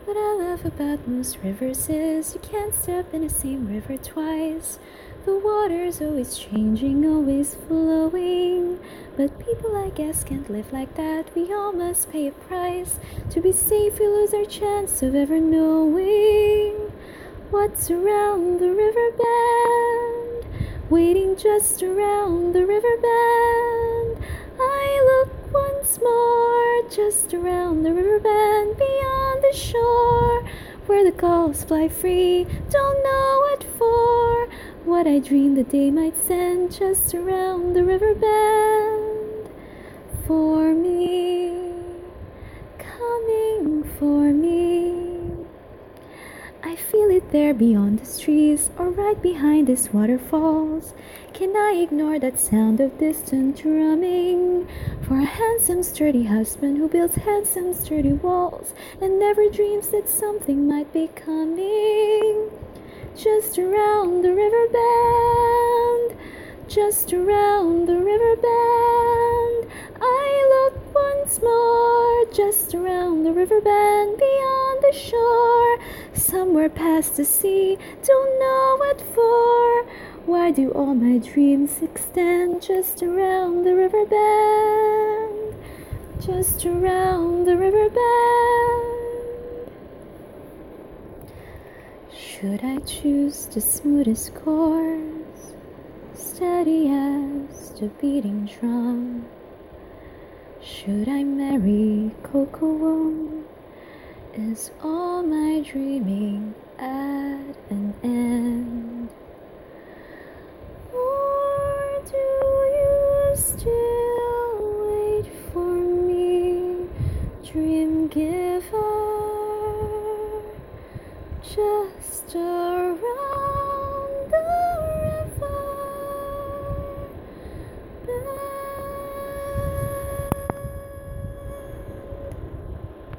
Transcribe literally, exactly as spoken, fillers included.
What I love about most rivers is you can't step in the same river twice. The water's always changing, always flowing. But people, I guess, can't live like that. We all must pay a price. To be safe, we lose our chance of ever knowing what's around the river bend, waiting just around the river bend. I look once more, just around the river bend, beyond the shore, where the gulls fly free. Don't know what for, what I dreamed the day might send, just around the river bend. For me, coming for me. I feel it there beyond the trees, or right behind these waterfalls. Can I ignore that sound of distant drumming? For a handsome, sturdy husband who builds handsome, sturdy walls, and never dreams that something might be coming. Just around the river bend, just around the river bend. I look once more, just around the river bend, beyond the shore, somewhere past the sea. Don't know what for, why do all my dreams extend? Just around the river bend, just around the river bend. Should I choose the smoothest course, steady as the beating drum? Should I marry Kokomo? Is all my dreaming at an end? Or do you still wait for me, dream giver, just around